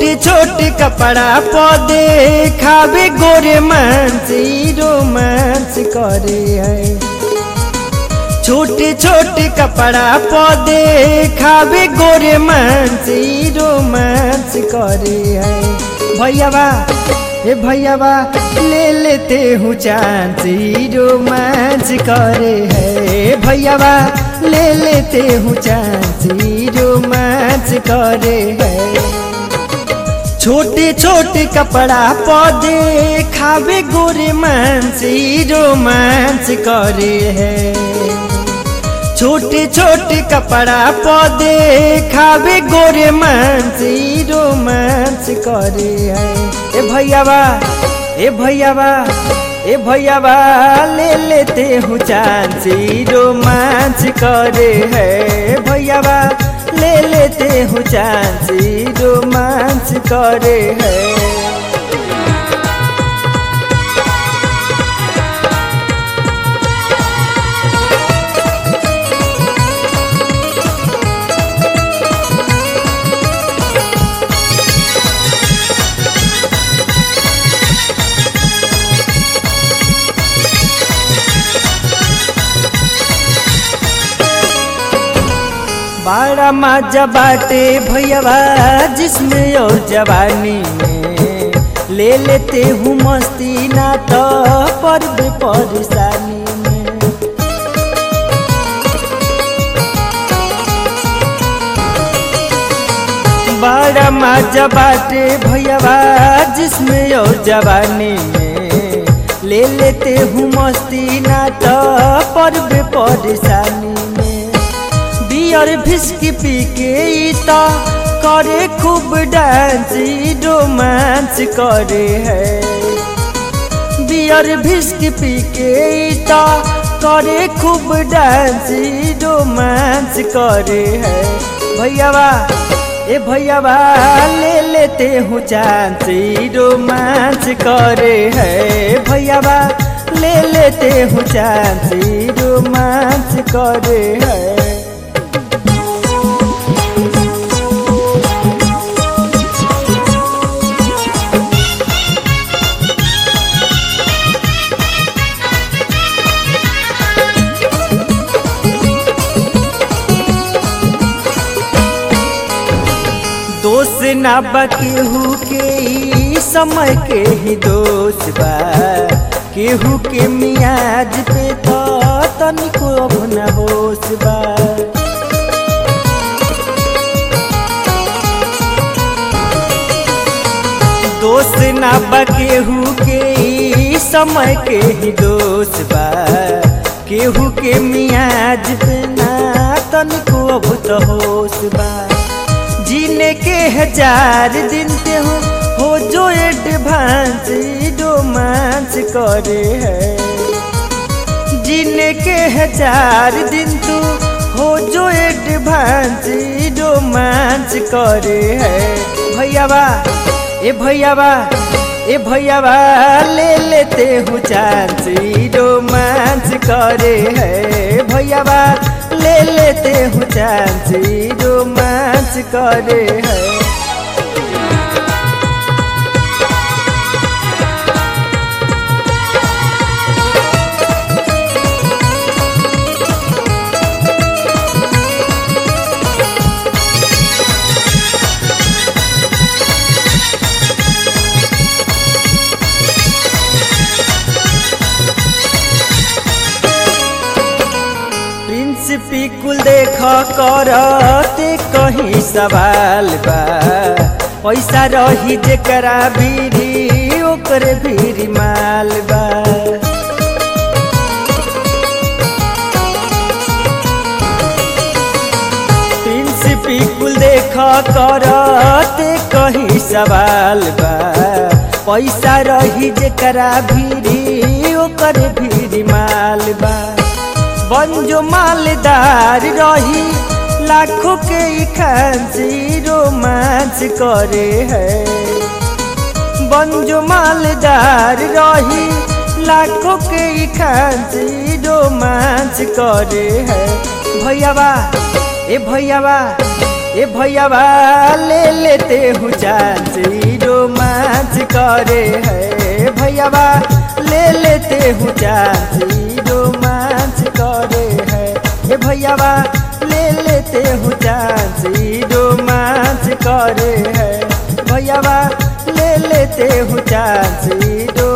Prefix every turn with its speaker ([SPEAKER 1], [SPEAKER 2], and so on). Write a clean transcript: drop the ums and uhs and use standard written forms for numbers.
[SPEAKER 1] छोटे छोटे कपड़ा पौधे खावे गोरे मानसी रोमांस करे है। छोटे छोटे कपड़ा पौधे खावे गोरे मानसी रोमांस करे है। भैयावा ए भैयावा ले लेते हूँ चांसी रोमांस करे है। भैयावा ले लेते हूँ चांसी रोमांस करे है। छोटे छोटे कपड़ा पौधे खावे गोरे मानसी रोमांस करे है। छोटे छोटे कपड़ा पौधे खावे गोरे मानसी रोमांस करे है। ए भैयावा ए भैयावा ए भैयावा ले लेते हूँ चांसी रोमांस करे है। भैयावा ले लेते हूँ चांसी रोमांस करे है। बड़ा मजा बाटे भैयावा जिसमें और जवानी में, ले लेते हूँ मस्ती ना तो पर्व परेशानी में। बड़ा मजा बाटे भैयावा जिसमें और जवानी में, ले लेते हूँ मस्ती ना तो पर्व परेशानी में। बियर भिस्की पी के ता करे खूब डांस रोमांस करे है। बियर भिस्की पी के ता करे खूब डांस रोमांस करे है। भैयावा ए भैयावा ले लेते हूँ चांसी रोमांस करे है। भैयावा ले लेते हूँ चांसी रोमांस करे है। दोष ना बा केहू के समय के ही दोष बा। केहू के मियाज पे तो तनिको अब न होश बा। दोष ना बा केहू के समय के ही दोष बा। केहू के मियाज पे ना तनिको अब तो होश बा। जीने के 1000 दिन ते हो जो एडवांस रोमांस करे है। जीने के 1000 दिन तू हो जो एडवांस रोमांस करे है। भैयावा ए भैयावा ए भैयावा ले लेते हूँ चांसी रोमांस करे है। भैयावा ले लेते हूँ चांसी रोमांस करे है। पिकुल देख करते कहीं सवाल बा। पैसा रही जेकरा भीरी ओकरे भीरी माल बा। प्रिंस पिकुल देख करते कहीं सवाल बा। पैसा रही जेकरा भीरी ओकरे भीरी माल बा। बंजो मालदार रही लाखों के खांसी रोमांस करे है। बंजो मालदार रही लाखों के खांसी रोमांस करे है। भैयावा ए भैयावा ले लेते लेते हूँ चांस रोमांच करे है भैयावा ले लेते हूँ चांस रोमांच करे है भैयावा ले लेते हूँ चांस रोमांच करे है भैयावा ले लेते हूँ चांस